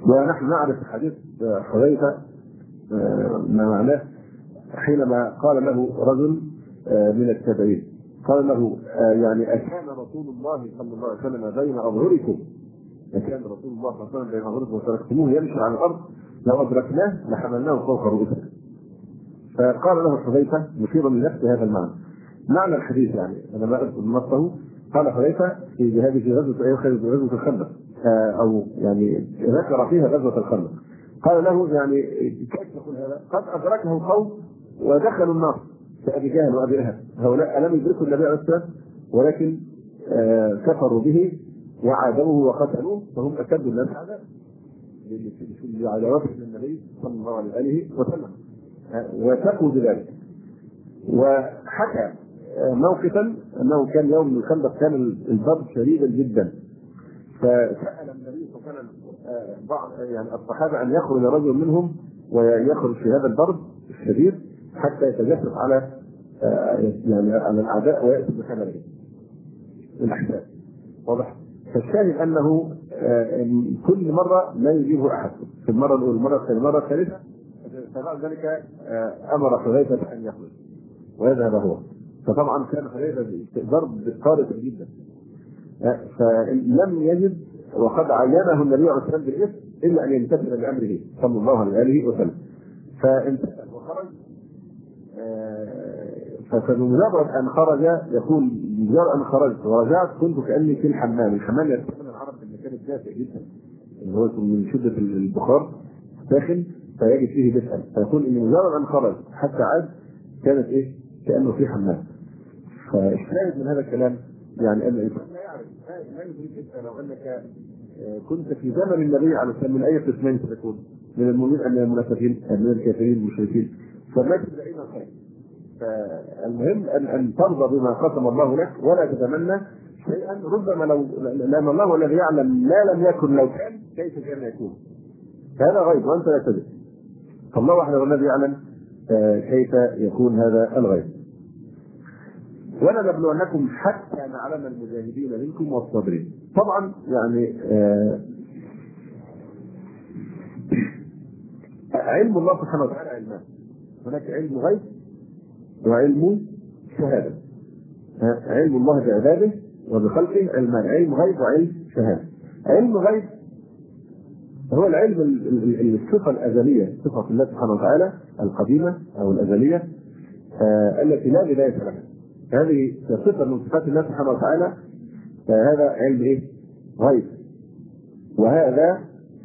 ونحن نعرف حديث حذيفة ما معناه حينما قال له رجل من التابعين، قال له يعني أكان رسول الله صلى الله عليه وسلم بين أظهركم، أكان رسول الله صلى الله عليه وسلم بين أظهركم وتركتموه يمشي على الأرض لو أدركناه لحملناه فوق رؤوسنا. فقال له حذيفة مشيرا لنفس هذا المعنى. معنى الحديث يعني أنا ما أذكر نصه. قال حذيفة في غزوة الخندق أو يعني ذكر فيها غزوة الخندق، قال له يعني كيف تقول هذا؟ قد أدركه القوم ودخلوا النار كأبي جهل وأبي لهب، هؤلاء لم يدركوا النبي عليه الصلاة والسلام ولكن كفروا به وعادوه وقتلوه، فهم أشد الناس عذابا لعداوتهم للنبي صلى الله عليه وسلم وثقوا بذلك. وحكى موقفا أنه كان يوم الخندق كان البرد شديدا جدا، فسأل النبي صلى الله عليه وسلم بعض يعني الصحابة أن يخرج رجل منهم ويخرج في هذا البرد الشديد حتى يتجسس على يعني على الأعداء ويأتي بخبره الأحداث. واضح؟ فالشاهد أنه كل مرة لا يجيبه أحد، في المرة الأولى المرة الثانية المرة الثالثة، فبعد ذلك أمر حذيفة أن يخرج ويذهب هو. فطبعا كان حذيفة ضرب قارس جدا، فلم يجد وقد عينه النبي عليه الصلاة والسلام بالاسم إلا أن يمتثل بأمره صلى الله عليه وسلم. فامتثل وخرج. فبمجرد أن خرج يقول بمجرد أن خرجت ورجعت كنت كأني في الحمام. الحمام يستخدم العرب في المكان الدافئ جدا اللي هو من شدة البخار داخل فيجد فيه دفئا، فيقول إن مجرد أن خرج حتى عاد كانت كأنه في حمام. فالشاهد من هذا الكلام يعني أن الإنسان لا يعرف لا يدرك لو أنك كنت في زمن النبي عليه السلام من أي قسمين ستكون، من المؤمنين أم من المنافقين أم من الكافرين المشركين، فما تدعين الخير. فالمهم أن ترضى بما قسم الله لك ولا تتمنى شيئا ربما لأن الله الذي يعلم ما لم يكن لو كان كيف كان يكون، فهذا غيب وأنت لا تدري، فالله وحده الذي يعلم كيف يكون هذا الغيب. ولنبلونكم حتى نعلم المجاهدين منكم والصابرين. طبعا يعني علم الله سبحانه وتعالى علمان، هناك علم غيب وعلم شهاده. علم الله بعباده وبخلقه علمان، علم غيب وعلم شهاده. علم غيب هو العلم الصفه الازليه، صفه الله سبحانه وتعالى القديمه او الازليه التي لا بدايه لها، هذه صفه من صفات الله سبحانه وتعالى، فهذا علم غيب، وهذا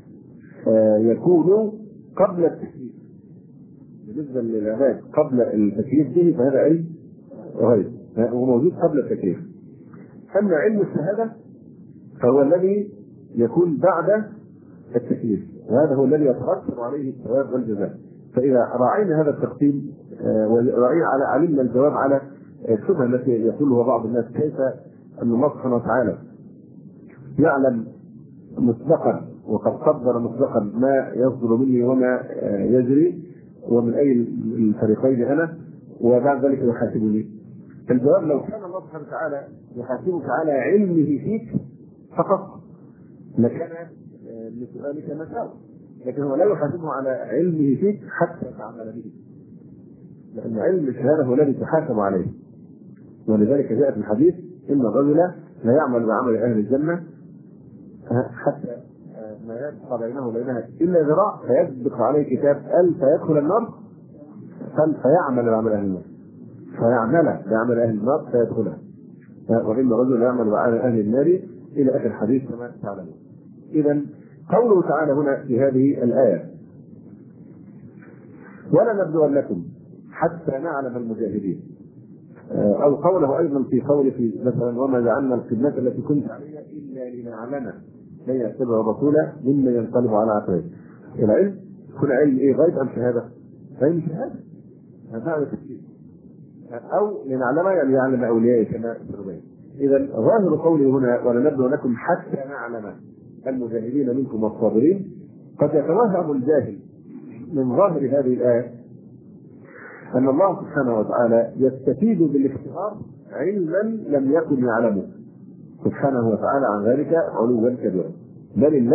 يكون قبل التكليف. بالنسبه للعباد قبل التكليف به فهذا علم غيب وموجود قبل التكليف. اما علم الشهاده فهو الذي يكون بعد التكليف، وهذا هو الذي يترتب عليه الثواب والجزاء. فاذا راعينا هذا التقسيم علمنا الجواب على الشبهه التي يقولها بعض الناس، كيف ان الله سبحانه وتعالى يعلم مسبقا وقد قدر مسبقا ما يصدر مني وما يجري ومن اي الفريقين انا، وبعد ذلك يحاسبني. الجواب لو كان الله سبحانه وتعالى يحاسبك على علمه فيك فقط لكان لسؤالك مساوئ، لكن هو لا يحاسبه على علمه فيك حتى تعمل به، لان علم الشهاده هو الذي تحاسب عليه. ولذلك جاء في الحديث ان الرجل لا يعمل بعمل اهل الجنه حتى ما يبقى بينه وبينها الا ذراع فيسبق عليه كتاب فيدخل النار فيعمل بعمل اهل النار، فيعمل بعمل اهل النار فيدخلها، وان الرجل لا يعمل بعمل اهل النار الى اخر الحديث كما تعلمون. اذا قوله تعالى هنا في هذه الايه ولنبلونكم حتى نعلم المجاهدين، او قوله ايضا في قوله في مثلا وما جعلنا القبلة التي كنت عليها الا لنعلم من يتبع الرسول ممن ينقلب على عقبيه. العلم كل علم غيب ام شهاده؟ علم شهاده، هذا تفسير، او لنعلم يعني يعلم اوليائه كما تبين. اذا ظاهر قوله هنا ولنبلونكم حتى نعلم المجاهدين منكم والصابرين، قد يتوهم الجاهل من ظاهر هذه الايه ان الله سبحانه وتعالى يستفيد بالاختبار علما لم يكن يعلمه سبحانه وتعالى عن ذلك علوا كبيرا، بل الله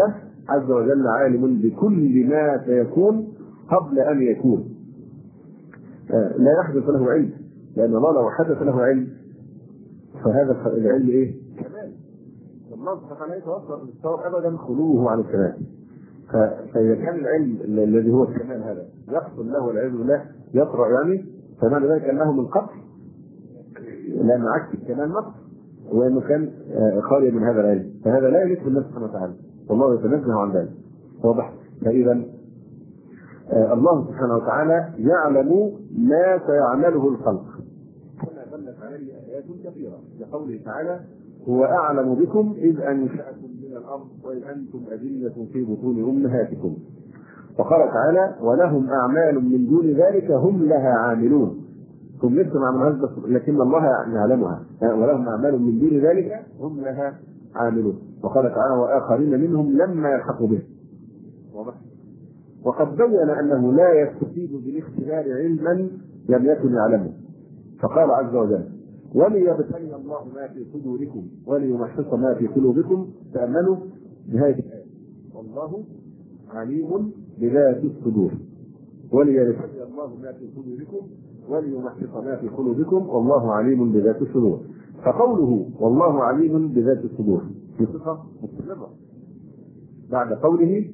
عز وجل عالم بكل ما سيكون قبل أن يكون. لا يحدث له علم، لأن الله لو حدث له علم فهذا العلم إيه؟ كمال. الله سبحانه وتعالى يتوصل للصواب أبدا خلوه عن الكمال. فإذا كان العلم الذي هو الكمال هذا يحصل له والعياذ بالله يطرأ يعني، فمعنى ذلك أنه من قبل، لأن عكس الكمال نقص، وأنه كان خاليا من هذا العلم، فهذا لا يليق بالله سبحانه وتعالى، والله يتنزه عن ذلك. واضح؟ فإذا الله سبحانه وتعالى يعلم ما سيعمله الخلق، كما دلت عليه آيات كثيرة لقوله تعالى: هو أعلم بكم إذ أنشأكم من الأرض وإذ أنتم أجنة في بطون أمهاتكم. وقال تعالى: ولهم أعمال من دون ذلك هم لها عاملون. هم لسه ما عملوهاش بس لكن الله يعلمها. ولهم أعمال من دون ذلك هم لها عاملون. وقال تعالى: وآخرين منهم لما يلحقوا به. واضح؟ وقد بين أنه لا يستفيد بالاختبار علما لم يكن يعلمه، فقال عز وجل: وليبتلي الله ما في صدوركم وليمحص ما في قلوبكم. تأملوا نهاية الآية: والله عليم بذات الصدور. وليبتلي الله ما في صدوركم وليمحص ما في قلوبكم والله عليم بذات الصدور. فقوله والله عليم بذات الصدور في صفة مستمرة بعد قوله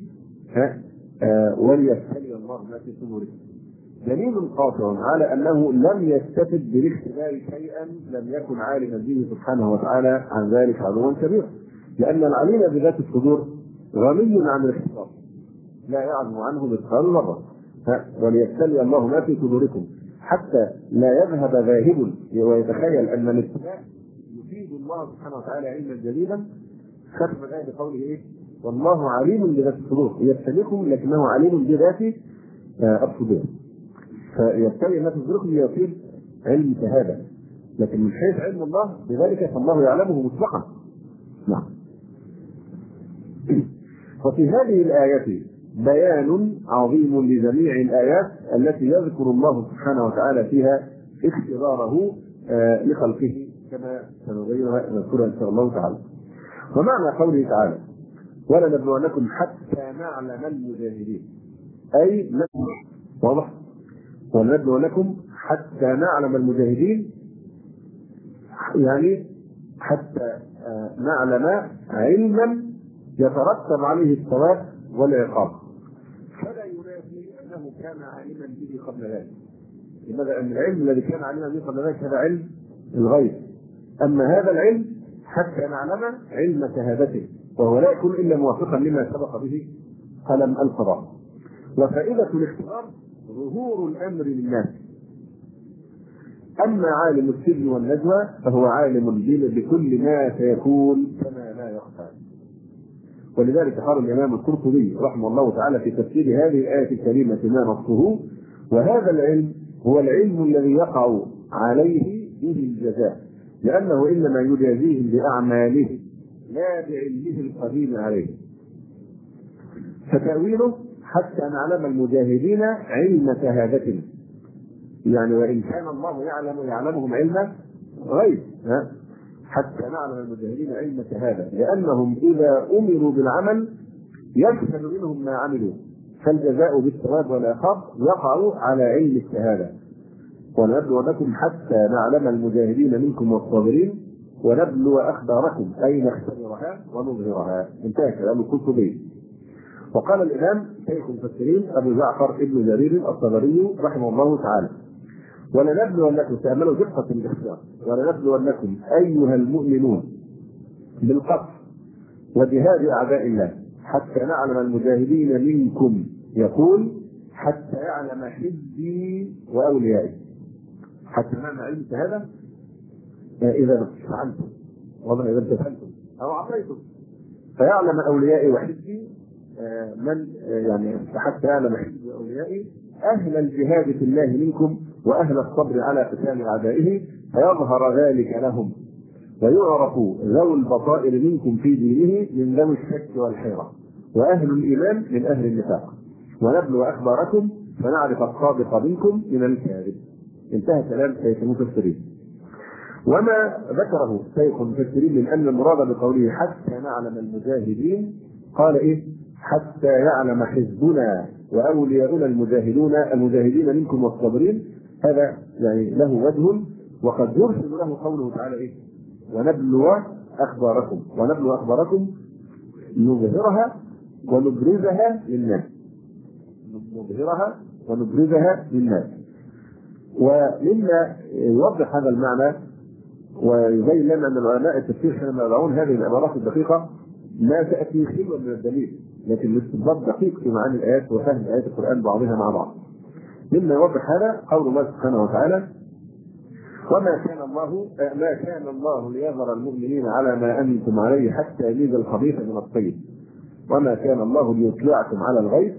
وليبتلي الله ما في صدوركم، دليل قاطع على انه لم يستفد بالاختبار شيئا لم يكن عالما به سبحانه وتعالى عن ذلك علوا كبيرا، لان العليم بذات الصدور غني عن الاختبار لا يعلم عنه مثقال ذره. وليبتلي الله ما في صدوركم حتى لا يذهب ذاهب ويتخيل ان الابتلاء يفيد الله سبحانه وتعالى علما جديدا. ختم الايه بقوله ايه؟ والله عليم بذات الصدور. يبتليكم لكنه عليم بذات الصدور. فيبتلي ما في صدوركم ليصير علم شهاده، لكن من حيث علم الله بذلك فالله يعلمه مطلقا. نعم. وفي هذه الآية بيان عظيم لجميع الآيات التي يذكر الله سبحانه وتعالى فيها اختباره لخلقه، كما سنبينها نذكرها إن شاء الله تعالى. ومعنى قوله تعالى: ولنبلونكم حتى نعلم المجاهدين، أي واضح؟ ولنبلونكم حتى نعلم المجاهدين، يعني حتى نعلم علما يترتب عليه الثواب والعقاب. فلا ينافي انه كان عالما به قبل ذلك. لماذا؟ ان العلم الذي كان عالما به قبل ذلك هذا علم الغيب، اما هذا العلم حتى نعلم علم شهادته، وهو لا يكون الا موافقا لما سبق به قلم القضاء. وفائده الاختبار ظهور الامر للناس. اما عالم السر والنجوى فهو عالم بكل ما سيكون كما لا يخفى. ولذلك قال الامام القرطبي رحمه الله تعالى في تفسير هذه الايه الكريمه ما نصه: وهذا العلم هو العلم الذي يقع عليه به الجزاء، لانه انما يجازيهم باعماله لا بعلمه القديم عليه. فتاويله حتى نعلم المجاهدين علم شهادة، يعني وان كان الله يعلمهم علم غيب، حتى نعلم المجاهدين علم شهادة، لأنهم إذا أمروا بالعمل يشهد منهم ما عملوا، فالجزاء بالثواب والعقاب يقع على علم الشهادة. ونبلونكم حتى نعلم المجاهدين منكم والصابرين ونبلو أخباركم، أي نختبرها ونظهرها. انتهى كلام القرطبي. وقال الإمام شيخ المفسرين أبو جعفر ابن جرير الطبري رحمه الله تعالى: ولنبلونكم، تأملوا دقة الاختيار، ولنبلونكم أيها المؤمنون بالقصد وجهاد أعداء الله حتى نعلم المجاهدين منكم، يقول حتى يعلم حزبي وأوليائي. حتى نعلم علم هذا إذا فعلتم وإذا امتثلتم أو عصيتم، فيعلم أوليائي وحزبي من يعني حتى يعلم حزبي وأوليائي أهل الجهاد في الله منكم وأهل الصبر على قتال أعدائه، فيظهر ذلك لهم ويعرف ذوي البصائر منكم في دينه من ذوي الشك والحيرة، وأهل الإيمان من أهل النفاق، ونبلو أخباركم فنعرف الصادق منكم من الكاذب. انتهى كلام شيخ المفسرين. وما ذكره شيخ المفسرين من أن المراد بقوله حتى نعلم المجاهدين قال إيه؟ حتى يعلم حزبنا وأولياؤنا المجاهدين منكم والصابرين. هذا يعني له وجه، وقد يرسل له قوله تعالى إيه؟ ونبلو أخباركم نظهرها ونبرزها للناس. ومما يوضح هذا المعنى ويبين لنا أن العلماء التفسير كانوا يضعون هذه العبارات الدقيقة ما تأتي خلوا من الدليل، لكن الاستنباط دقيق في معاني الآيات وفهم آيات القرآن بعضها مع بعض. مما يوضح هذا قول الله سبحانه وتعالى: ما كان الله ليذر المؤمنين على ما أنتم عليه حتى يميز الخبيث من الطيب وما كان الله ليطلعكم على الغيب.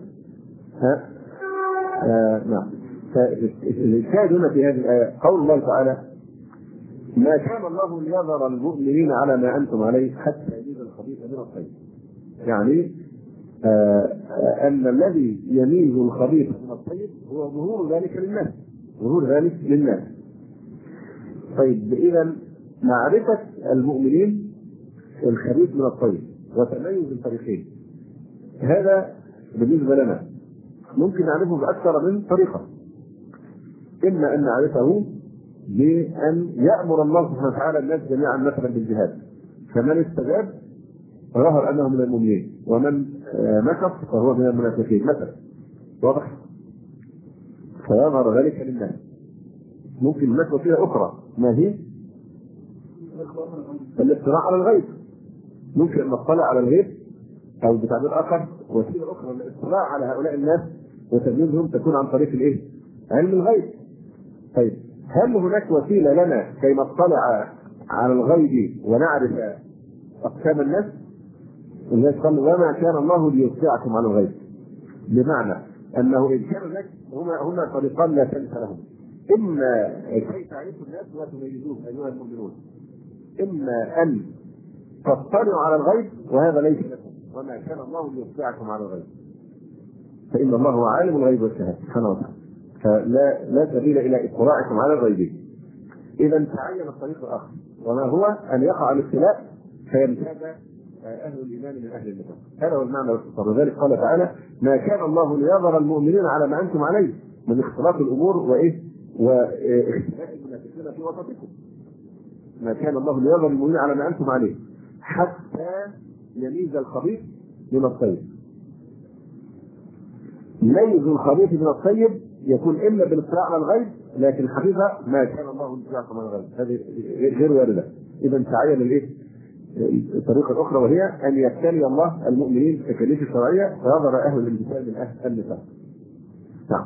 نعم. فالشاهد هنا في هذه الآية قول الله تعالى: ما كان الله ليذر المؤمنين على ما أنتم عليه حتى يميز الخبيث من الطيب. يعني أن الذي يميز الخبيث من الطيب هو ظهور ذلك للناس. طيب، إذا معرفة المؤمنين الخبيث من الطيب وتميز الفريقين هذا بالنسبة لنا ممكن نعرفه بأكثر من طريقة. إما أن نعرفه بأن يأمر الله سبحانه وتعالى الناس جميعا مثلا بالجهاد، فمن استجاب ظهر أنه من المؤمنين، ومن نكف فهو من المنافقين مثلا، واضح؟ فيظهر ذلك للناس. ممكن نكف وسيلة أخرى، ما هي؟ الاطلاع على الغيب. ممكن أن نطلع على الغيب، أو بتعبير آخر وسيلة أخرى للاطلاع على هؤلاء الناس وتمييزهم تكون عن طريق الإيه؟ علم الغيب. طيب، هل هناك وسيلة لنا كي نطلع على الغيب ونعرف أقسام الناس؟ الناس قالوا: وما كان الله ليطلعكم على الغيب، بمعنى أنه إن كان لك هما طريقان لا ثالث لهم. إما كي تعرفوا الناس وتميزوهم أيها المؤمنون، إما أن تطلعوا على الغيب وهذا ليس لكم، وما كان الله ليطلعكم على الغيب، فإن الله هو عالم الغيب والشهادة سبحانه وتعالى، فلا سبيل إلى اطلاعكم على الغيب. إذا تعين الطريق الآخر، وما هو أن يقع الابتلاء فيمتاز أهل الإيمان من أهل النفاق. هذا هو المعنى باختصار. وذلك قال تعالى: ما كان الله ليذر المؤمنين على ما أنتم عليه، من اختلاط الأمور واختلاف المنافقين في وسطكم. ما كان الله ليذر المؤمنين على ما أنتم عليه حتى يميز الخبيث من الطيب. ميز الخبيث من الطيب يكون إما بالاطلاع على الغيب، لكن الحقيقة ما كان الله ليطلعكم على الغيب، هذه غير واردة. إذا تعين الطريقة الأخرى، وهي أن يبتلي الله المؤمنين بالتكاليف الشرعية فيظهر أهل الامتثال من أهل النفاق. نعم.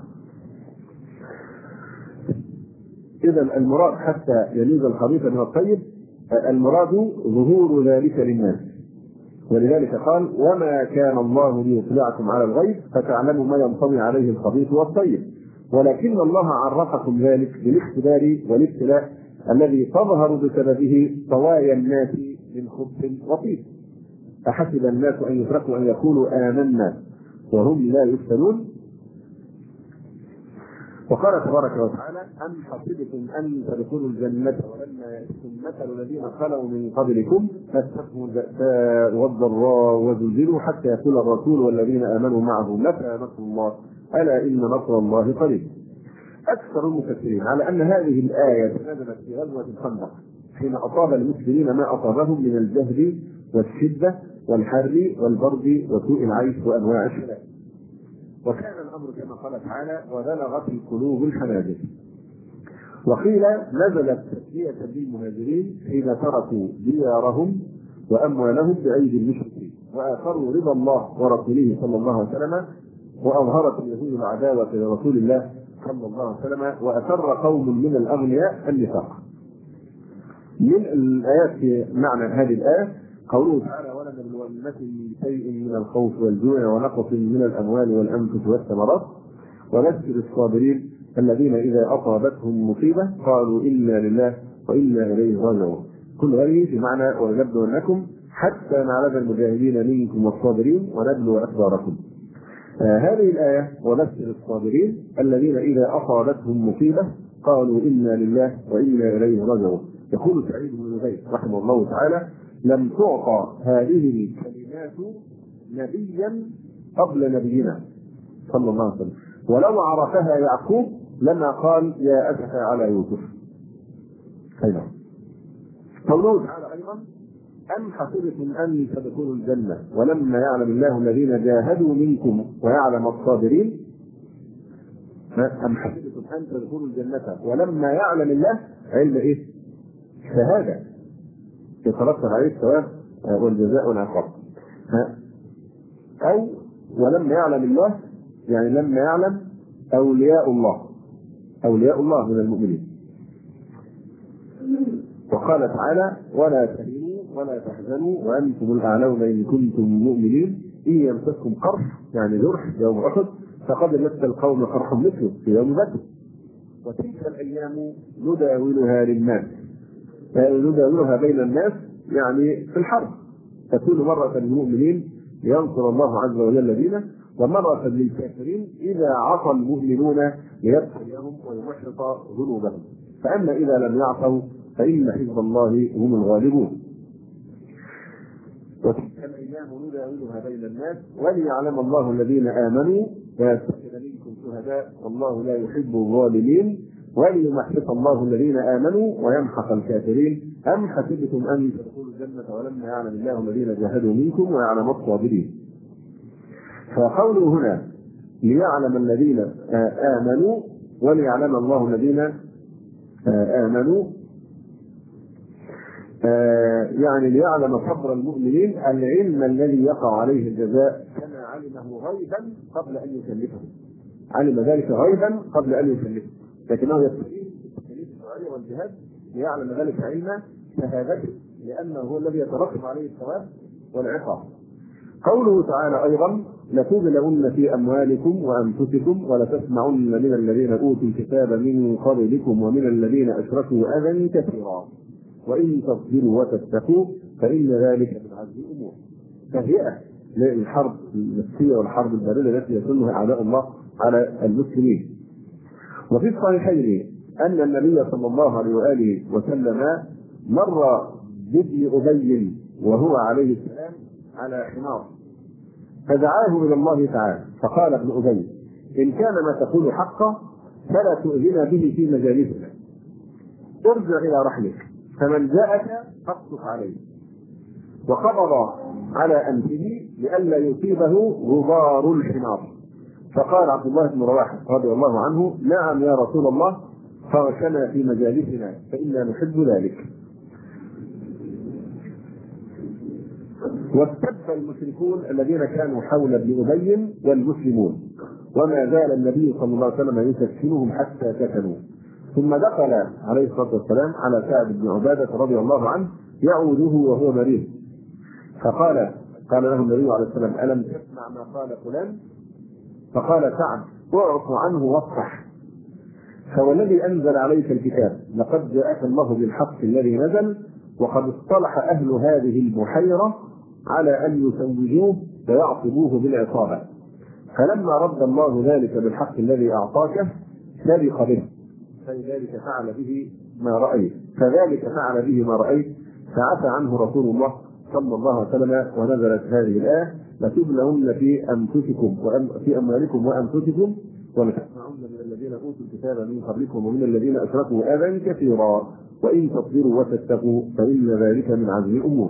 إذا المراد حتى يميز الخبيث من الطيب، المراد ظهور ذلك للناس. ولذلك قال: وما كان الله ليطلعكم على الغيب فتعلموا ما ينطوي عليه الخبيث والطيب، ولكن الله عرفكم ذلك بالاختبار والابتلاء الذي تظهر بسببه طوايا الناس من خبث وطيب. أحسب الناس أن يتركوا أن يقولوا آمنا وهم لا يفتنون. وقال تبارك وتعالى: أم حسبتم أن تدخلوا الجنة ولما يأتكم مثل الذين خلوا من قبلكم مستهم البأساء والضراء وزلزلوا حتى يقول الرسول والذين آمنوا معه متى نصر الله ألا إن نصر الله قريب. أكثر المفسرين على أن هذه الآية نزلت في غزوة الخندق حين أصاب المسلمين ما أصابهم من الجهد والشدة والحر والبرد وسوء العيش وأنواع الشلال. وكان الأمر كما قال تعالى: وبلغت القلوب الحناجر. وقيل نزلت تسلية للمهاجرين حين تركوا ديارهم وأموالهم بأيدي المشركين وآثروا رضا الله ورسوله صلى الله عليه وسلم، وأظهرت اليهود العداوة لرسول الله صلى الله عليه وسلم، وأسر قوم من الأغنياء النفاق. من الآيات في معنى هذه الآية قوله تعالى: ولنبلونكم بشيء من الخوف والجوع ونقص من الأموال والأنفس والثمرات وبشر الصابرين الذين إذا أصابتهم مصيبة قالوا إنا لله وإنا إليه راجعون. كل هذه في معنى ولنبلونكم حتى نعلم المجاهدين منكم والصابرين ونبلو أخباركم. هذه الآية: وبشر الصابرين الذين إذا أصابتهم مصيبة قالوا إنا لله وإنا إليه راجعون. يقول سعيد بن جبير رحمه الله تعالى: لم تعطى هذه الكلمات نبيا قبل نبينا صلى الله عليه وسلم، ولو عرفها يعقوب لما قال يا أسف على يوسف. أيضا قوله تعالى أيضا أم حسبتم أن تدخلوا الجنة ولما يعلم الله الذين جاهدوا منكم ويعلم الصابرين. أم حسبتم أن تدخلوا الجنة ولما يعلم الله علم إيه؟ شهادة يترتب عليه الثواب والجزاء والعقاب. أو ولما يعلم الله يعني لما يعلم أولياء الله من المؤمنين. وقال تعالى ولا تهنوا ولا تحزنوا وأنتم الأعلون إن كنتم مؤمنين إن يمسسكم قرح يعني جرح يوم أحد فقد مس القوم قرح مثله في يوم بدر وتلك الأيام نداولها للناس، نداولها بين الناس يعني في الحرب، تكون مرة للمؤمنين لينصر الله عز وجل دينه ومرة للكافرين إذا عصى المؤمنون ليبتليهم ويمحص ذنوبهم. فأما إذا لم يعصوا فإن حزب الله هم الغالبون. وتلك الأيام نداولها بين الناس وليعلم الله الذين آمنوا ويتخذ منكم شهداء والله لا يحب الظالمين وليمحص الله الذين آمنوا ويمحق الكافرين. أم حسبتم أن تدخلوا الجنة ولما يعلم الله الذين جاهدوا منكم ويعلم الصابرين. فقوله هنا ليعلم الذين آمنوا وليعلم الله الذين آمنوا يعني ليعلم صبر المؤمنين العلم الذي يقع عليه الجزاء كما علمه غيبا قبل أن يكلفه، علم ذلك غيبا قبل أن يكلفه، لكنه يستفيد تكليف الشرعية والجهاد ليعلم ذلك علم شهادته لأنه هو الذي يترتب عليه الثواب والعقاب. قوله تعالى أيضا لتبلغن في أموالكم وأنفسكم ولتسمعن من الذين أوتوا الكتاب من قبلكم ومن الذين أشركوا أذى كثيرا وإن تصبروا وتتقوا فإن ذلك من عزم الأمور. تهيئة للحرب النفسية والحرب الباردة التي يسنها أعداء الله على المسلمين. وفي الصحيحين أن النبي صلى الله عليه وآله وسلم مر بابن أبي وهو عليه السلام على حمار فدعاه إلى الله تعالى فقال ابن أبي إن كان ما تقول حقا فلا تؤذنا به في مجالسنا، ارجع إلى رحلك فمن جاءك فاقصف عليه. وقبض على أنفه لئلا يصيبه غبار الحمار. فقال عبد الله بن رواحة رضي الله عنه نعم يا رسول الله فاركنا في مجالسنا فإنا نحب ذلك. واستب المشركون الذين كانوا حول ابن أبي والمسلمون وما زال النبي صلى الله عليه وسلم يسكنهم حتى سكنوا. ثم دخل عليه الصلاة والسلام على سعد بن عبادة رضي الله عنه يعوده وهو مريض قال له النبي عليه السلام ألم تسمع ما قال فلان؟ فقال سعد اعف عنه واصفح فوالذي أنزل عليك الكتاب لقد جاءك الله بالحق الذي نزل وقد اصطلح أهل هذه البحيرة على أن يسوجوه ويعصبوه بالعصابة فلما رد الله ذلك بالحق الذي أعطاك سبق به فذلك فعل به ما رأيت فعفى عنه رسول الله صلى الله عليه وسلم. ونزلت هذه الآية لتبلغن في أموالكم وأنفسكم ولتسمعن من الذين أوتوا الكتاب من قبلكم ومن الذين أشركوا أذى كثيرا وإن تصبروا وتتقوا فإن ذلك من عزم الأمور.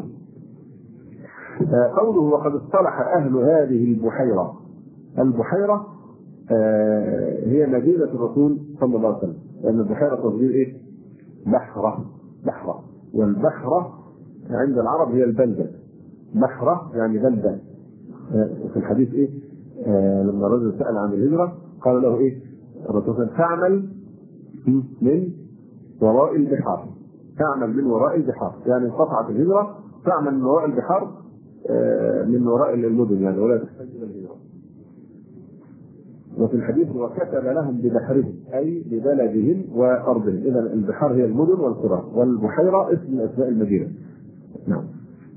قوله وقد اصطلح أهل هذه البحيرة هي مدينة الرسول صلى الله عليه وسلم لأن البحيرة تصدير إيه؟ بحرة والبحرة عند العرب هي البلدة. بحرة يعني بلدة. في الحديث إيه؟ لما الرجل سأل عن الهجرة قال له إيه؟ الرسول تعمل من وراء البحار يعني انقطعت الهجرة تعمل من وراء البحار من وراء المدن يعني ولا تحتاج إلى الهجرة. وفي الحديث وكتب لهم ببحرهم أي ببلدهم وأرضهم. إذا البحار هي المدن والقرى والبحيرة اسم من أسماء المدينة. نعم.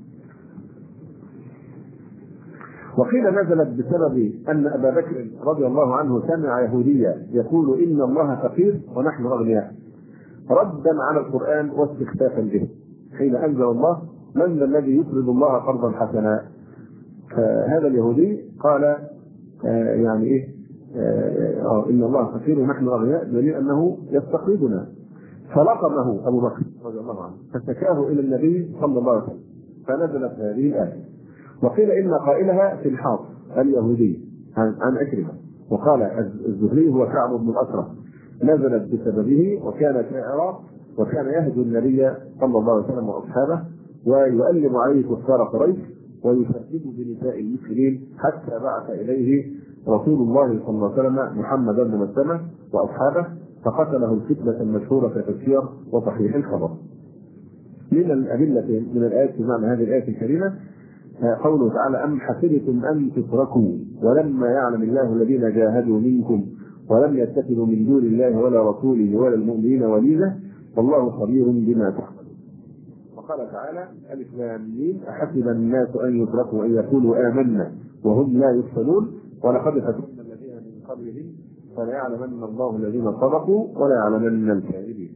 وقيل نزلت بسبب أن أبا بكر رضي الله عنه سمع يهوديا يقول إن الله فقير ونحن أغنياء ردا على القرآن واستخفافا به حين أنزل الله من ذا الذي يقرض الله قرضا حسنا فهذا اليهودي قال يعني ايه ان الله فقير ونحن اغنياء، دليل انه يستقرضنا. فلقمه ابو بكر رضي الله عنه فشكاه الى النبي صلى الله عليه وسلم، فنزلت هذه الايه. وقيل ان قائلها في الحاط اليهودي عن أكرمة، وقال الزهري هو كعب بن الأشرف، نزلت بسببه وكان شاعرا وكان يهدي النبي صلى الله عليه وسلم واصحابه ويؤلم عليه كفار قريش ويشدد بنساء المسلمين، حتى بعث اليه رسول الله صلى الله عليه وسلم محمد بن مسلمه واصحابه فقتله الفتنه المشهوره في تفسير وصحيح الخبر. من الادله من الايات في معنى هذه الايه الكريمه قوله تعالى: أم حسبتم أن تتركوا ولما يعلم الله الذين جاهدوا منكم ولم يتخذوا من دون الله ولا رسوله ولا المؤمنين وليدا والله خبير بما تعملون. وقال تعالى: ألف لام ميم أحسب الناس أن يتركوا أن يقولوا آمنا وهم لا يفتنون ولقد فتنا الذين من قبلهم فليعلمن الله الذين صدقوا وليعلمن الكاذبين.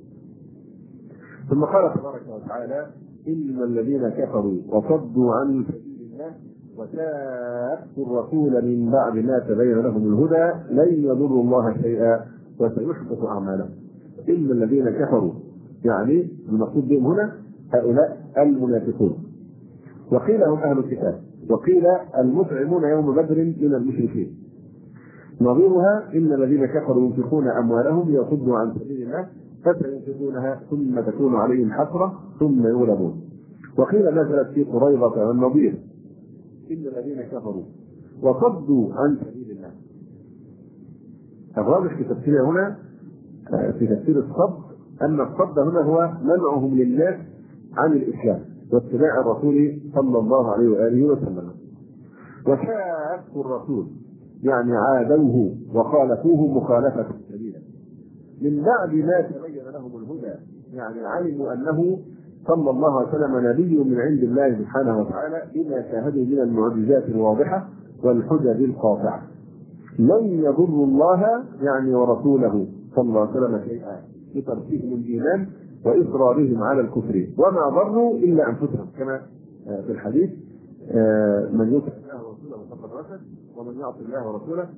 ثم قال تبارك وتعالى: إن الذين كفروا وصدوا عن سبيل الله وشاقوا الرسول من بعد ما تبين لهم الهدى لن يضروا الله شيئا وسيحبط أعمالهم. إن الذين كفروا يعني المقصود بهم هنا هؤلاء المنافقون، وقيل هم أهل الكتاب، وقيل المطعمون يوم بدر من المشركين. نظيرها: إن الذين كفروا ينفقون أموالهم ليصدوا عن سبيل الله فسينفقونها ثم تكون عليهم حسرة ثم يغلبون. وقيل نزلت في قريظة والنضير: إن الذين كفروا وصدوا عن سبيل الله. الراجح في تفسير هنا في تفسير الصد أن الصد هنا هو منعهم للناس عن الإسلام واتباع الرسول صلى الله عليه وآله وسلم. وشاقوا الرسول يعني عادوه وخالفوه مخالفة سبيلا من بعد ما تبين لهم الهدى، يعني علموا أنه صلى الله عليه وسلم نبي من عند الله سبحانه وتعالى بما شاهدوا من المعجزات الواضحة والحجج القاطعة. لن يضروا الله يعني ورسوله صلى الله عليه وسلم شيئا بتركهم الإيمان وإصرارهم على الكفر، وما ضروا إلا أنفسهم، كما في الحديث: من يطع الله ورسوله فقد رشد ومن يعصي الله ورسوله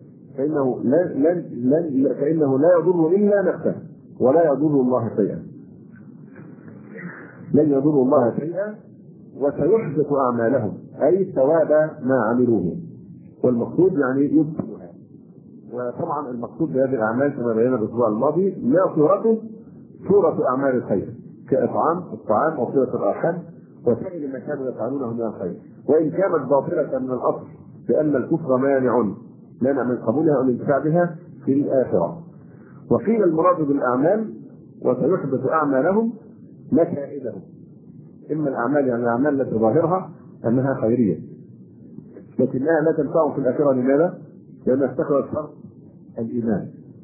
فإنه لا يضر إلا نفسه ولا يضر الله شيئا. لن يضروا الله شيئا وسيحبط أعمالهم أي ثواب ما عملوه، والمقصود يعني يبطلها. وطبعا المقصود بهذه الأعمال كما بينا الأسبوع الماضي ما صورته صورة أعمال الخير كإطعام الطعام وصلة الأرحام وسائر ما كانوا يفعلونه من الخير، وإن كانت باطلة من الأصل لأن الكفر مانع من قبولها والانتفاع بها في الآخرة. وقيل المراد بالأعمال وسيحبط أعمالهم مكائدهم، إما الأعمال يعني الأعمال التي ظاهرها أنها خيرية لكنها لا تنفع في الآخرة. لماذا؟ لأنها استخدمت شرط الإيمان.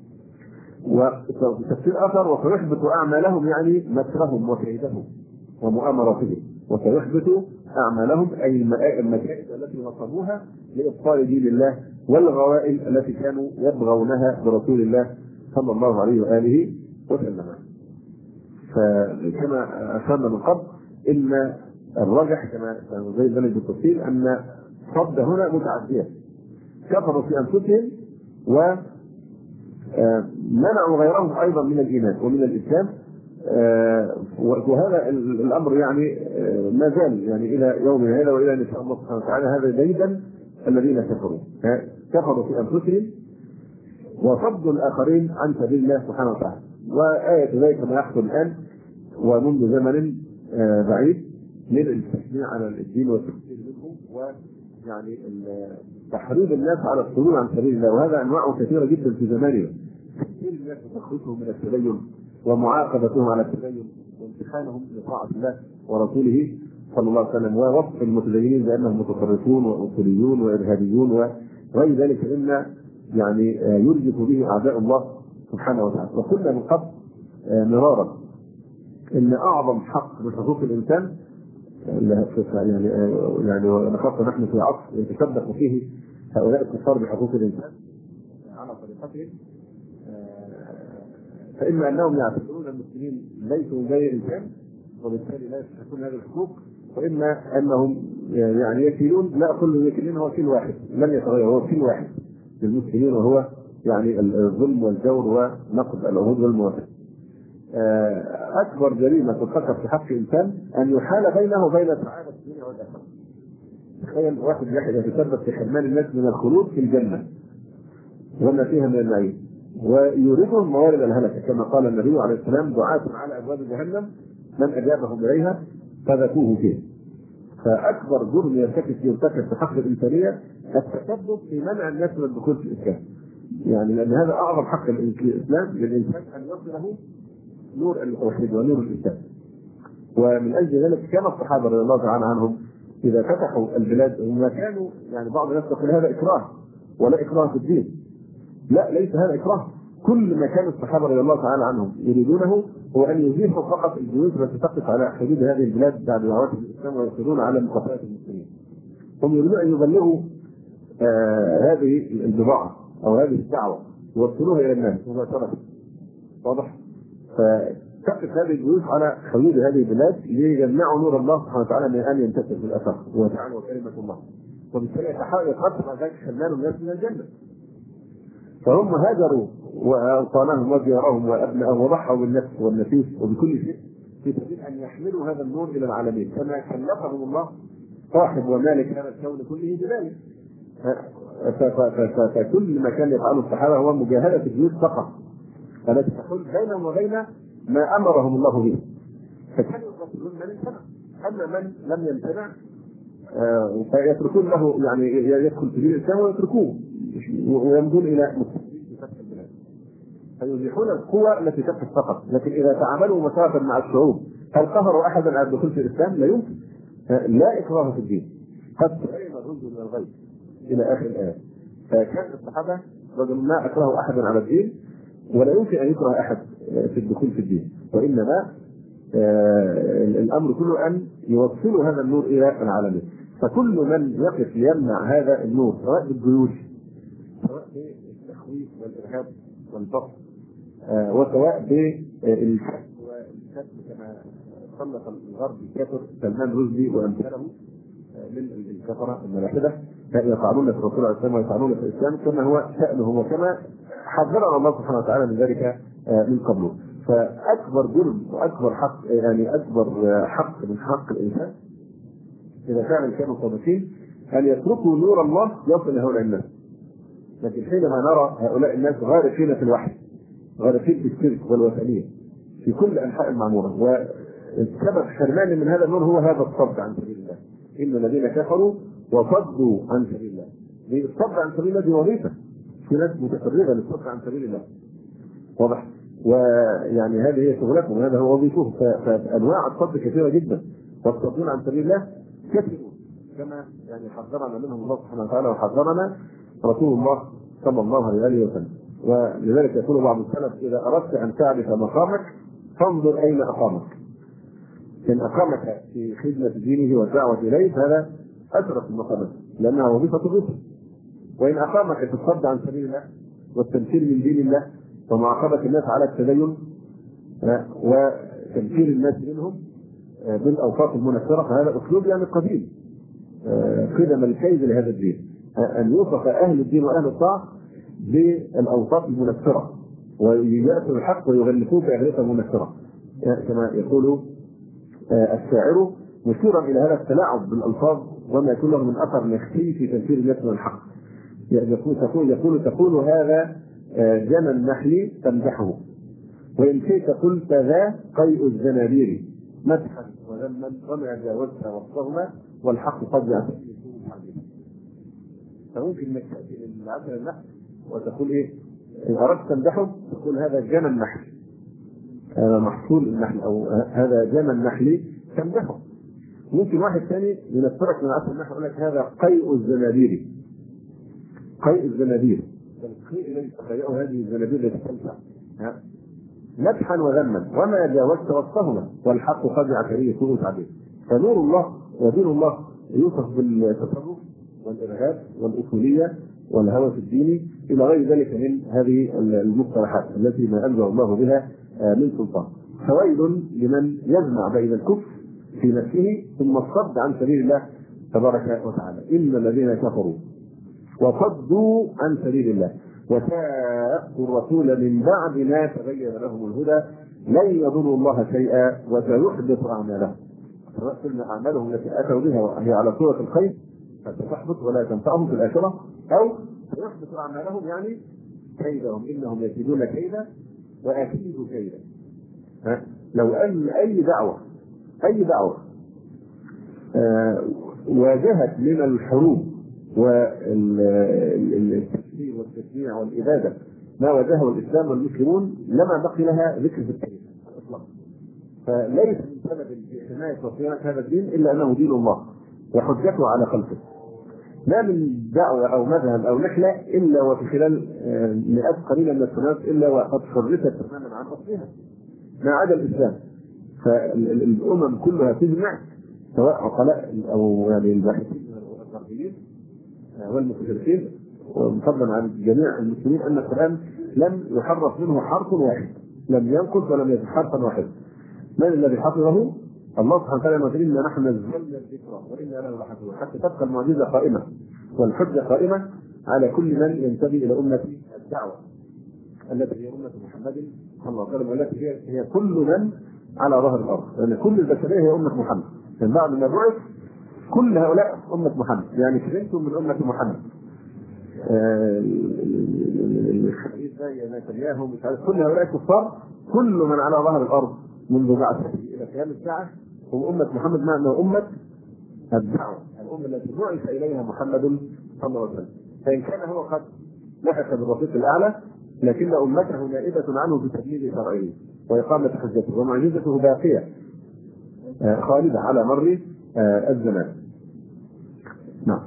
وتفسير آخر: وسيحبط أعمالهم يعني مكرهم وكيدهم ومؤامرتهم، وسيحبط أعمالهم أي المكائد التي نصبوها لإبطال دين الله والغوائل التي كانوا يبغونها برسول الله صلى الله عليه وآله وسلم. فكما أشرنا من قبل إن الراجح كما زي ذلك بالتفصيل أن صد هنا متعدية، كفروا في أنفسهم ومنعوا غيرهم أيضا من الإيمان ومن الإسلام. وهذا الأمر يعني ما زال يعني إلى يومنا هذا وإلى إن شاء الله سبحانه وتعالى هذا ديدا الذين كفروا في أنفسهم وصدوا الآخرين عن سبيل الله سبحانه وتعالى. وآية ذلك ما يحصل الآن ومنذ زمن بعيد من التشجيع على الدين والتفكير منه ويعني تحريض الناس على الخروج عن سبيل الله، وهذا أنواعه كثيرة جدا في زماننا. كثير الناس تخرجهم من التدين ومعاقبتهم على التدين وامتحانهم لطاعة الله ورسوله صلى الله عليه وسلم، ووصف المتدينين بأنهم متطرفون وأصوليون وإرهابيون وغير ذلك مما يعني يرجف به أعداء الله سبحانه وتعالى. وقلنا من قبل مرارا ان اعظم حق من حقوق الانسان يعني ونخاف نحن في عصر يتشبث فيه هؤلاء الكفار بحقوق الانسان على طريقتهم، فاما انهم يعتبرون المسلمين ليسوا زي الانسان وبالتالي لا يستحقون هذه الحقوق، واما انهم يعني يكيلون، لا كل يكيلون هو كيل واحد لن يتغير، هو كيل واحد للمسلمين، وهو يعني الظلم والجور ونقض العهود والمواثيق. اكبر جريمه ترتكب في حق انسان ان يحال بينه وبين سعاده الدنيا والاخره. تخيل واحد يتسبب في حرمان الناس من الخلود في الجنه وما فيها من النعيم، ويوردهم موارد الهلكه، كما قال النبي عليه السلام: دعاة على ابواب جهنم من اجابهم اليها فذكوه فيه. فاكبر جرم يرتكب في حق الانسانيه التسبب في منع الناس من الدخول في الاسلام. يعني لان هذا اعظم حق الاسلام للانسان، ان يصله نور التوحيد ونور الاسلام. ومن اجل ذلك كان الصحابه رضي الله تعالى عنهم اذا فتحوا البلاد هم كانوا، يعني بعض الناس يقول هذا اكراه، ولا اكراه في الدين. لا، ليس هذا اكراه. كل ما كان الصحابه رضي الله تعالى عنهم يريدونه هو ان يزيحوا فقط الجيوش التي تقف على حدود هذه البلاد بعد دعوات الاسلام ويصرون على مقاتله المسلمين. هم يريدون ان يبلغوا هذه البضاعه او هذه الدعوه يوصلوها الى الناس مباشره. واضح؟ فتقف هذه الجيوش على حدود هذه البلاد ليجمعوا نور الله سبحانه وتعالى من ان ينتشر في الافاق وتعالوا كلمه الله، وبالتالي يتحقق على ذلك حرمان الناس من الجنه. فهم هاجروا واوطانهم وديارهم وابنائهم وضحوا بالنفس والنفيس وبكل شيء في سبيل ان يحملوا هذا النور الى العالمين، كما كلفهم الله صاحب ومالك هذا الكون كله بذلك. فكل ما كان يفعله الصحابه هو مجاهده الجيوش فقط التي تحول بينهم وبين ما امرهم الله به. فكانوا يقاتلون من امتنع، اما من لم يمتنع فيتركون له، يعني يدخل في دين الاسلام ويتركوه ويمضون الى مستقبل فتح البلاد، فيزيحون القوى التي تفتح فقط. لكن اذا تعاملوا مسافه مع الشعوب هل قهروا احدا على الدخول في الاسلام؟ لا يمكن. لا اكراه في الدين، قد تبين الرشد من الغي الى اخر الايه. فكان الصحابه رجل ما اكره احدا على الدين، ولا يمكن ان يكره احد في الدخول في الدين، وانما الامر كله ان يوصلوا هذا النور الى العالمين. فكل من يقف ليمنع هذا النور سواء بالجيوش سواء بالتخويف والارهاب والبطش وسواء بالحد والكتم كما صنف الغرب الكافر سلمان رشدي وامثاله من الكفره الملاحده يفعلون في الرسول عليه السلام ويفعلون في الاسلام كما هو شانه وكما حذرنا الله سبحانه وتعالى من ذلك من قبله. فاكبر جرم واكبر حق، يعني اكبر حق من حق الانسان اذا فعلا كانوا صادقين ان يتركوا نور الله يصل لهؤلاء الناس. لكن حينما نرى هؤلاء الناس غارقين في الوحي، غارقين في الشرك والوثنيه في كل انحاء المعموره، والسبب حرمان من هذا النور هو هذا الصد عن سبيل الله. ان الذين كفروا وصدوا عن سبيل الله. الصد عن سبيل الله دي وظيفه، في ناس متفرغه للصد عن سبيل الله. واضح؟ ويعني هذه هي شغلتهم، هذا هو وظيفهم. فانواع الصد كثيره جدا، والصدون عن سبيل الله كثيرون كما يعني حذرنا منهم الله سبحانه وتعالى وحذرنا رسول الله صلى الله عليه وسلم. ولذلك يقول بعض السلف: اذا اردت ان تعرف مقامك فانظر اين اقامك. ان اقامك في خدمه دينه والدعوه اليه فهذا اشرف المقامات لانها وظيفه الرسل، وان اقامك في الصد عن سبيل الله والتمثيل من دين الله ومعاقبه الناس على التدين وتمثيل الناس منهم بالاوصاف المنفره، فهذا اسلوب يعني قديم قدم الكيد لهذا الدين، ان يوصف اهل الدين واهل الطاعه بالاوصاف المنفره وياتوا الحق ويغلفوه باغلفه منفره، كما يقول الشاعر مشيرا الى هذا التلاعب بالالفاظ وما يكون له من اثر نفسي في تنفيذ الناس من الحق. تقول هذا جنى النحل تمدحه، وان شئت قلت ذا قيء الزنابير مدحا وذما وما جاوزت وصفهما والحق قد يعتقد يكون حديثا. فممكن انك تاتي للعبد النحل وتقول ايه؟ ان اردت تمدحه تقول هذا جنى النحل، هذا محصول النحل او هذا جنى النحل تمدحه. ممكن واحد ثاني ينفرك من عبد النحل يقول لك هذا قيء الزنابير. قيء الزنابير، القيء الذي تخيله هذه الزنابير التي تنفع مدحا وذما وما جاوزت وصفهما والحق قد يعتريه يكون تعبير. فنور الله ودين الله يوصف بالتصرف والارهاب والاصوليه والهوى في الدين الى غير ذلك من هذه المصطلحات التي ما انزل الله بها من سلطان. فويل لمن يجمع بين الكفر في نفسه ثم الصد عن سبيل الله تبارك وتعالى. إن الذين كفروا وصدوا عن سبيل الله وشاقوا الرسول من بعد ما تبين لهم الهدى لن يضروا الله شيئا وسيحبط أعمالهم. سواء أعمالهم التي أتوا بها وهي على صورة الخير فتحبط ولا تنفعهم في الآخرة، أو سيحبط أعمالهم يعني كيدهم، إنهم يكيدون كيدا وأكيد كيدا. لو أن أي دعوة واجهت من الحروب والتكفير والتشجيع والإبادة ما واجهه الإسلام والمسلمون لما بقي لها ذكر في التاريخ إطلاقا. فليس من سبب في حماية وصيانة هذا الدين إلا أنه دين الله وحجته على خلقه. ما من دعوة أو مذهب أو نحلة إلا وفي خلال مئات قليلة من السنوات إلا وقد فرست تماما عن أصلها ما عدا الإسلام. فالأمم كلها تجمع سواء عقلاء أو يعني الباحثين الغربيين والمستشرقين فضلا عن جميع المسلمين أن القرآن لم يحرف منه حرف واحد، لم ينقص ولم يزد حرفا واحدا. من الذي حفظه؟ الله سبحانه وتعالى يقول إنا نحن نزلنا الذكر وإنا له لحافظون، حتى تبقى المعجزة قائمة والحجة قائمة على كل من ينتمي إلى أمة الدعوة التي هي أمة محمد صلى الله عليه وسلم، والتي هي كل من على ظهر الأرض، لأن كل البشرية هي أمة محمد. من بعد ما بعث كل هؤلاء أمة محمد، يعني كنتم من أمة محمد. الخبيث زي نتنياهو مش عارف، كل هؤلاء كفار، كل من على ظهر الأرض منذ بعثته إلى قيام الساعة هم أمة محمد، معنى أمة الدعوة، الأمة التي بعث إليها محمد صلى الله عليه وسلم. فإن كان هو قد لحق بالرفيق الأعلى لكن أمته نائبة عنه بتبليغ شرعه وإقامة حجته، ومعجزته باقية خالدة على مر الزمان. نعم.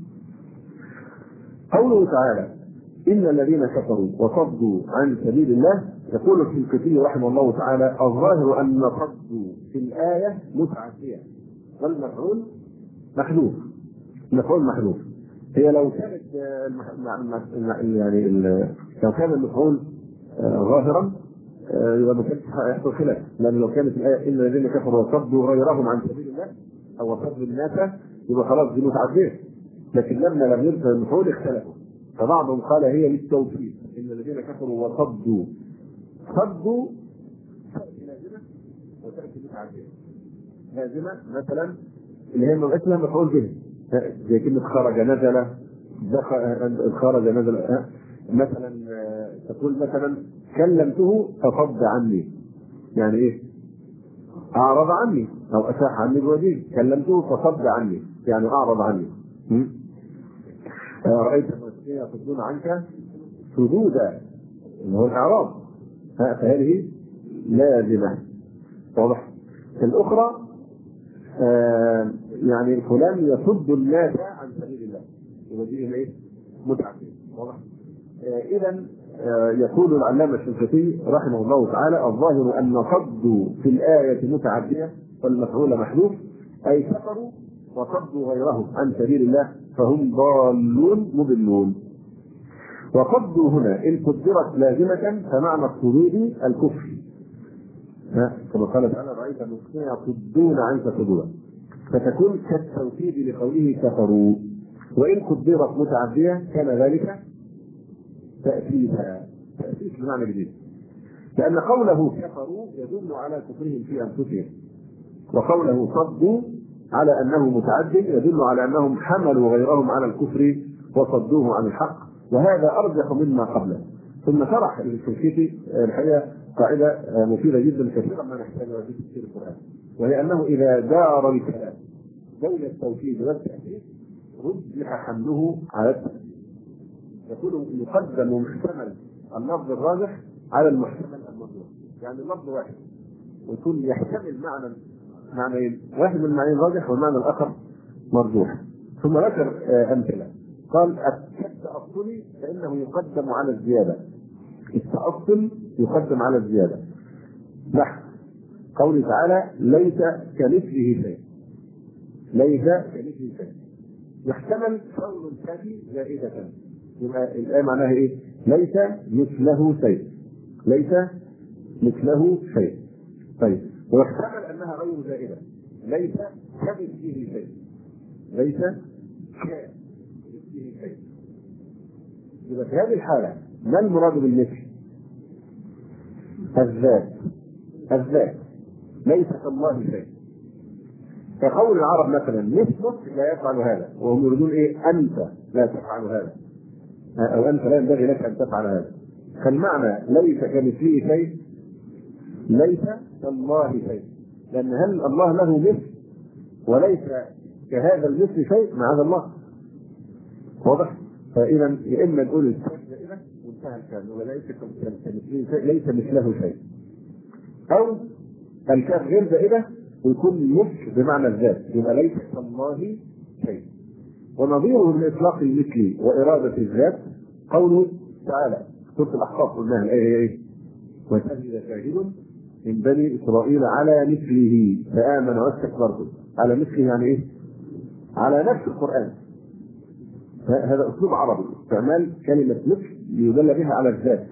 قوله تعالى إن الذين كفروا وصدوا عن سبيل الله، يقول الشنقيطي رحمه الله تعالى الظاهر أن صدوا في الآية متعدية والمفعول محذوف. المفعول محذوف. هي لو كانت يعني لو كان المفعول ظاهرا يبقى ما كانش هيحصل خلاف، لأن لو كانت الآية إن الذين كفروا وصدوا غيرهم عن سبيل الله أو صدوا الناس يبقى خلاص دي متعدية. لكن لما لم يذكر المفعول اختلفوا، فبعضهم قال هي للتوكيد، إن الذين كفروا وصدوا صدوا تأتي لازمة وتأتي متعدية. لازمة مثلا اللي هي اسمها مفعول به زي كلمة خرج نزل، خرج نزل. مثلا تقول مثلا كلمته فصد عني، يعني ايه؟ أعرض عني أو أساح عني بوجهه. كلمته فصد عني يعني أعرض عني. رأيت المسلمين يصدون عنك سدودا اللي هو الإعراض، فهذه لازمة. واضح؟ الأخرى يعني فلان يصد الناس عن سبيل الله يوديهم ايه؟ متعدين. واضح؟ إذا يقول العلامة الشنقيطي رحمه الله تعالى الظاهر أن صدوا في الآية متعدية والمفعول محذوف، أي كفروا وصدوا غيرهم عن سبيل الله فهم ضالون مضلون. وصدوا هنا إن قدرت لازمة فمعنى الصدود الكفر، كما قال تعالى رأيت المسلمين يصدون عنك صدودا، فتكون كالتوكيد لقوله كفروا. وإن قدرت متعدية كان ذلك تأسيسا، تأسيس بمعنى جديد، لأن قوله كفروا يدل على كفرهم في أنفسهم، وقوله صدوا على أنه متعد يدل على أنهم حملوا غيرهم على الكفر وصدوه عن الحق، وهذا أرجح مما قبله. ثم شرح الشنقيطي الحقيقة قاعدة مفيدة جدا كثيرا ما نحتاجها في تفسير القرآن، وهي أنه إذا دار الكلام بين التوكيد والتأكيد رجح حمله على التأكيد، يكون يقدم محتمل اللفظ الراجح على المحتمل المرجوح، يعني اللفظ واحد ويكون يحتمل معنى واحد من المعنيين راجح والمعنى الآخر مرجوح. ثم ذكر أمثلة، قال التأصلي فإنه يقدم على الزيادة، التأصل يقدم على الزيادة. نحو قوله تعالى ليس كمثله شيء، ليس كمثله شيء يحتمل قول الثاني زائدة، يبقى الآية معناها إيه؟ ليس مثله شيء، ليس مثله شيء. طيب واحتمل انها غير زائده، ليس كمثله شيء، ليس كمثله شيء. يبقى في هذه الحاله ما المراد بالمثل؟ الذات، الذات ليس كالله شيء. كقول العرب مثلا مثلك لا يفعل هذا، وهم يريدون ايه؟ انت لا تفعل هذا، او انت لا ينبغي لك ان تفعل هذا. فالمعنى ليس كمثله شيء، ليس كالله شيء، لان هل الله له مثل؟ وليس كهذا المثل شيء معاذ الله. واضح؟ فاذا يا اما نقول الكاف زائده وانتهى الكلام، وليس كمثله شيء، ليس مثله شيء، او الكاف غير زائده ويكون المثل بمعنى الذات، يبقى ليس كالله شيء. ونظيره بالاطلاق المثلي واراده الذات قوله تعالى سوره الاحقاف، قلناها الايه ايه؟ وشهد شاهد من بني اسرائيل على مثله فامن واستكبرتم. على مثله يعني ايه؟ على نفس القران. هذا اسلوب عربي، استعمال كلمه مثل ليدل بها على الذات.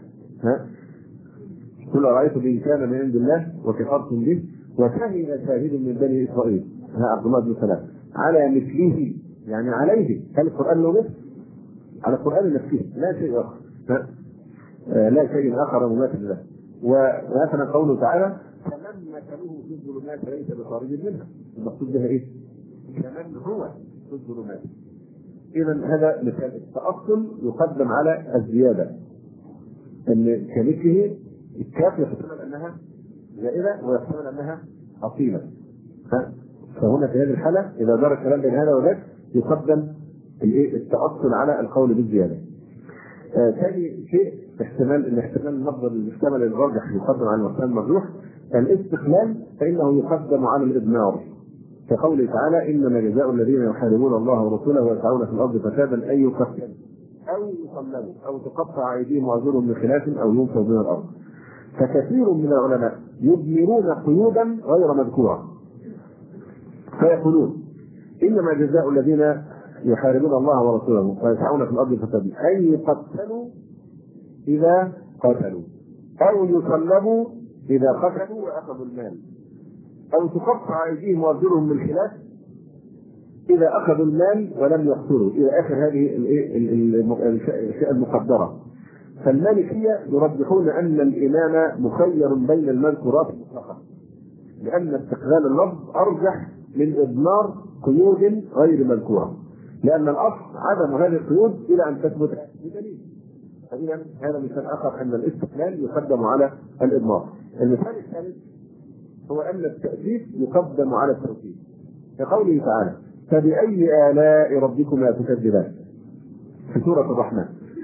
قل ارايتم ان كان من عند الله وكفرتم به وشهد شاهد من بني اسرائيل، عبد الله بن سلام، على مثله يعني عليه. هل القران له مثل؟ على القران نفسه، لا شيء اخر، لا شيء اخر مماثل له. ومثلا قوله تعالى فمن مثله في الظلمات ليس بخارج منها، المقصود بها ايه؟ كمن هو في الظلمات. اذا هذا مثال التأصل يقدم على الزياده، ان كمثله الكاف يحتمل انها زائده ويحتمل انها اصيله. فهنا في هذه الحاله اذا دار الكلام بين هذا وذاك يقدم التأصل على القول بالزياده. ثاني شيء احتمال اللفظ المحتمل الراجح يقدم على المحتمل المرجوح. الاستقلال فانه يقدم على الاضمار، كقوله تعالى انما جزاء الذين يحاربون الله ورسوله ويسعون في الارض فسادا ان يقتلوا او يصلبوا او تقطع ايديهم وارجلهم من خلاف او ينفوا من الارض. فكثير من العلماء يضمرون قيودا غير مذكوره فيقولون انما جزاء الذين يحاربون الله ورسوله ويسعون في الارض فسادا ان يقتلوا اذا قتلوا او يصلبوا اذا قتلوا واخذوا المال او تقطع ايديهم وارجلهم من خلاف اذا اخذوا المال ولم يقتلوا، الى اخر هذه الاشياء المقدره. فالمالكيه يرجحون ان الامام مخير بين المذكورات مطلقا، لان استقلال اللفظ ارجح من اضمار قيود غير مذكوره، لان الاصل عدم هذه القيود الى ان تثبت بدليل. فاذا هذا مثال اخر ان الاستقلال يقدم على الاضمار. المثال الثالث هو ان التأسيس يقدم على التوكيد، كقوله تعالى فبأي آلاء ربكما تكذبان في سورة الرحمن.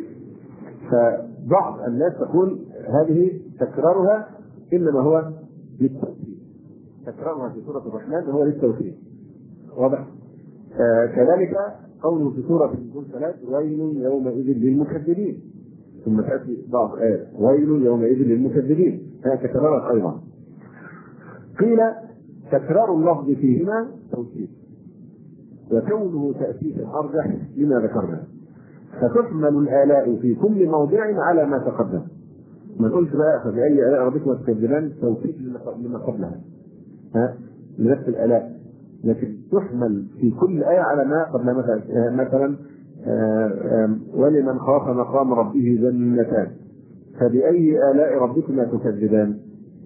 فبعض الناس تقول هذه تكرارها انما هو للتوكيد، تكرارها في سورة الرحمن هو للتوكيد. واضح؟ كذلك قوله في سورة المرسلات ويل يومئذ للمكذبين، ثم تأتي بعض آيات ويل يومئذ للمكذبين، هذا تكرارها أيضا. قيل تكرار اللفظ فيهما توكيد، وكونه تأسيسا أرجح لما ذكرنا، فتحمل الآلاء في كل موضع على ما تقدم. ما نقولش بقى فبأي آلاء ربكما تكذبان توكيد لما قبلها لنفس الآلاء، لكن تحمل في كل آية على ما قبلها. مثلا ولمن خاف مقام ربه جنتان فبأي آلاء ربكما تكذبان،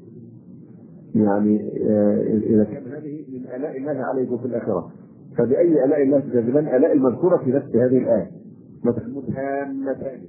يعني إذا كان هذه من آلاء الله عليكم في الآخرة فبأي آلاء الله تكذبان، آلاء المذكورة في نفس هذه الآية مثلا مدهامتان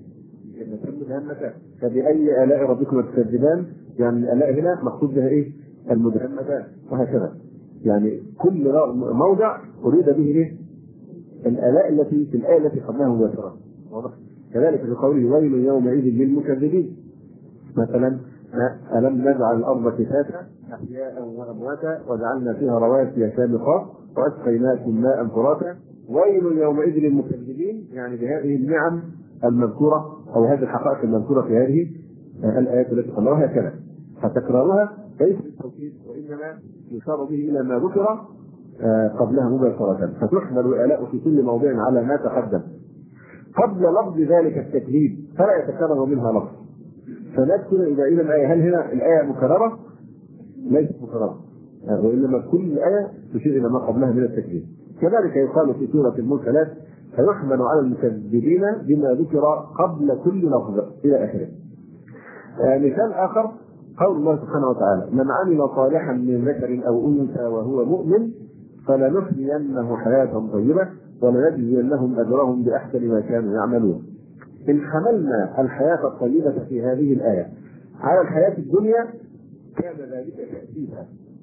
فبأي آلاء ربكما تكذبان، يعني الآلاء هنا مقصود بها إيه؟ المدهامتان، وهكذا. يعني كل موضع أريد به إيه؟ الآلاء التي في الآية التي قبلها مباشرة. واضح؟ كذلك في قوله ويل يومئذ للمكذبين، مثلا ألم نجعل الأرض كفاتا أحياء وأمواتا وجعلنا فيها رواسي شامخات وأسقيناكم ماء فراتا ويل يومئذ للمكذبين، يعني بهذه النعم المذكورة أو هذه الحقائق المذكورة في هذه الآيات التي قبلها. هكذا فتكرارها ليس بالتوكيد وإنما يشار به إلى ما ذكر قبلها مباشرة، فتحمل الآلاء في كل موضع على ما تقدم. قبل لفظ ذلك التكذيب فلا يتكرر منها لفظ، فنذكر إذا الآية هل هنا الآية مكررة ليست مفرغة، وإنما كل آية تشير إلى ما قبلها من التكذيب. كذلك يقال في سورة المرسلات فيحمل على المكذبين بما ذكر قبل كل لفظ إلى آخره. مثال آخر قول الله سبحانه وتعالى: من عمل صالحا من ذكر أو أنثى وهو مؤمن فلنحيينه حياة طيبة ولنجزينهم أجرهم بأحسن ما كانوا يعملون. إن حملنا الحياة الطيبة في هذه الآية على الحياة الدنيا كان ذلك تأسيسا،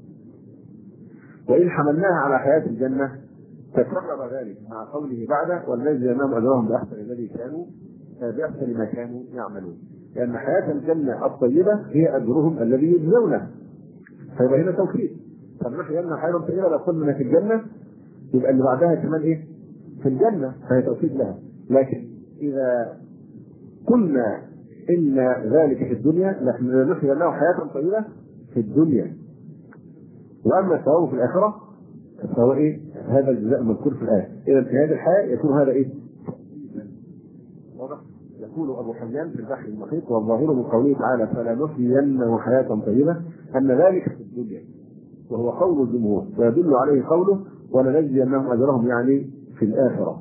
وإن حملناها على حياة الجنة تكرر ذلك مع قوله بعد: ولنجزينهم أجرهم بأحسن ما كانوا يعملون. لأن حياة الجنة الطيبة هي أجرهم الذي يجزونه، فيبقى هنا توكيد. فنحيينها حياة طيبة لو قلنا في الجنة يبقى اللي بعدها كمان إيه؟ في الجنة، فهي توكيد لها. لكن إذا قلنا إن ذلك في الدنيا نحن نحيينه حياة طيبة في الدنيا، وأما الثواب في الآخرة فهو إيه؟ هذا الجزاء المذكور في الآية. إذا في هذه الحياة يكون هذا إيه؟ واضح؟ يقول أبو حيان في البحر المحيط: والظاهر من قوله تعالى فلنحيينه حياة طيبة أن ذلك في الدنيا، وهو قول الجمهور، ويدل عليه قوله ولنجزينهم أجرهم يعني في الآخرة.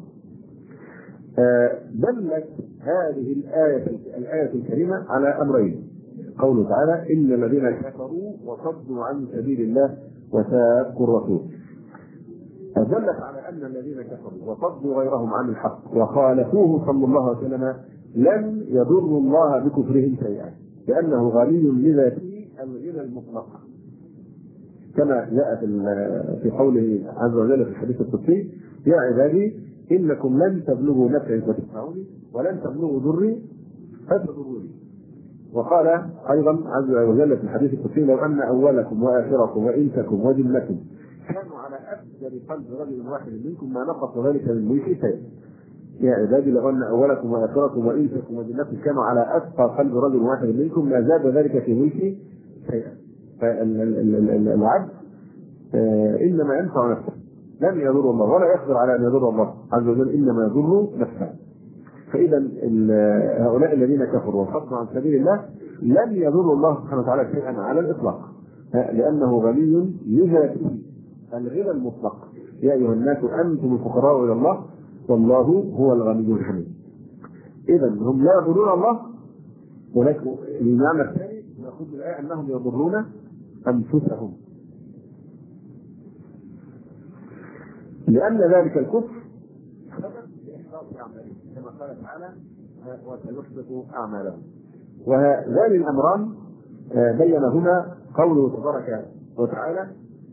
دلت هذه الآية الكريمة على أمرين: قوله تعالى: إن الذين كفروا وصدوا عن سبيل الله وشاقوا الرسول. دلت على أن الذين كفروا وصدوا غيرهم عن الحق وخالفوه صلى الله عليه وسلم لن يضروا الله بكفرهم شيئا، لأنه غني لذاته الغنى المطلق، كما جاء في قوله عز وجل في الحديث القدسي: يا عبادي إنكم لن تبلغوا نفعي فتنفعوني ولن تبلغوا ضري فتضروني. وقال أيضا عز وجل في الحديث القدسي: لو أن أولكم وآخركم وإنسكم وجنكم كانوا على أفجر قلب رجل واحد منكم ما نقص ذلك من ملكي شيئا. يا عبادي لو أن أولكم وآخركم وإنسكم وجنكم كانوا على أتقى قلب رجل واحد منكم ما زاد ذلك في ملكي شيئا. فالعبد إنما ينفع نفسه، لن يضر الله ولا يقدر على أن يضر الله عز وجل، إنما يضر نفسه. فإذا هؤلاء الذين كفروا وصدوا عن سبيل الله لن يضر الله سبحانه وتعالى شيئا على الإطلاق، لأنه غني لذاته الغنى المطلق. يا أيها الناس أنتم الفقراء إلى الله والله هو الغني الحميد. إذا هم لا يضرون الله، ولكن المعنى الثاني نأخذ الآية أنهم يضرون أنفسهم، لأن ذلك الكفر سبب لإحباط أعمالهم كما قال تعالى: وسيحبط أعمالهم. وهذان الأمران بينهما قوله تبارك وتعالى: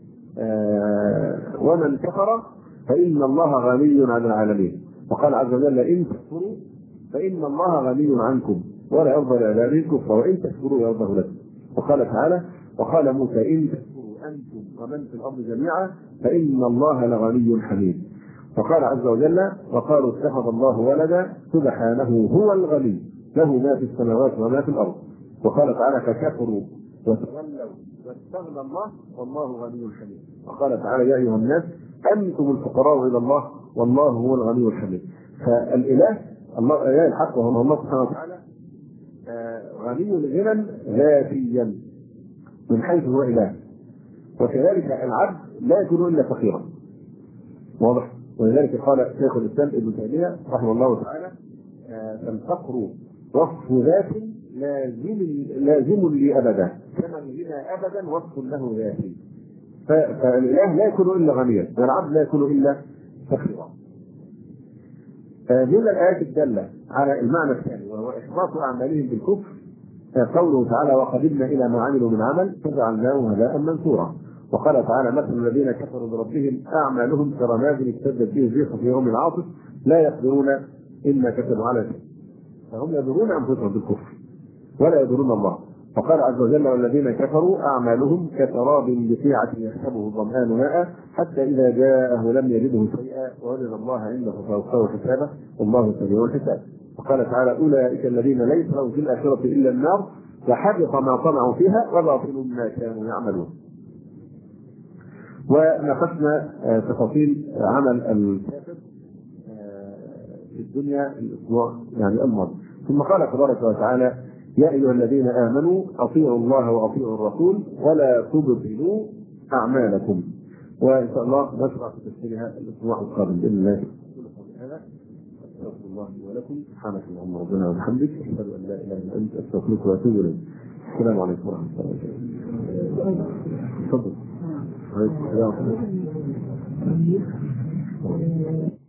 ومن كفر فإن الله غني عن العالمين. وقال عز وجل: إن تكفروا فإن الله غني عنكم ولا يرضى لعباده الكفر وإن تكفروا يرضه لكم. وقال تعالى: وقال موسى: إن تكفروا أنتم ومن في الأرض جميعا فإن الله لغني حميد. وقال عز وجل: وقالوا اتخذ الله ولدا سبحانه هو الغني له ما في السماوات وما في الأرض. وقال تعالى: فكفروا وتولوا واستغنى الله والله غني حميد. وقال تعالى: يا أيها الناس أنتم الفقراء إلى الله والله هو الغني الحميد. فالإله الله إله الحق وهو الله سبحانه وتعالى غني غنى ذاتيا من حيث هو إله، وكذلك العبد لا يكون إلا فقيرا. واضح؟ ولذلك قال شيخ الإسلام ابن تيمية رحمه الله تعالى: فالفقر وصف ذات لازم لي أبدا كما الغنى أبدا وصف له ذاتي. فالإله لا يكون إلا غنيا والعبد لا يكون إلا فقيرا. من الآيات الدالة على المعنى الثاني وهو إحباط أعمالهم بالكفر قوله تعالى: وقدمنا إلى ما عملوا من عمل فجعلناه هباء منثورا. وقال تعالى: مثل الذين كفروا بربهم أعمالهم كرماد اشتدت به الريح في يوم عاصف لا يقدرون إلا كسبوا على شيء. فهم يضرون أنفسهم بالكفر ولا يضرون الله. وقال عز وجل: والذين كفروا أعمالهم كسراب بقيعة يحسبه الظمآن ماء حتى إذا جاءه لم يجده شيئا ووجد الله عنده فوقاه حسابه والله سريع الحساب. وقال تعالى: أولئك الذين ليس لهم في الآخرة إلا النار وحبط ما صنعوا فيها وباطل ما كانوا يعملون. وناقشنا تفاصيل عمل الكافر في الدنيا الأسبوع يعني الماضي. ثم قال تبارك وتعالى: يا أيها الذين آمنوا أطيعوا الله وأطيعوا الرسول ولا تبطلوا أعمالكم. وإن شاء الله نشرع في تفسيرها الأسبوع القادم بإذن الله. أستغفر الله لي ولكم، سبحانك اللهم ربنا وبحمدك، أشهد أن لا إله إلا أنت، أستغفرك وأتوب إليك. السلام عليكم ورحمة الله وبركاته. تفضل.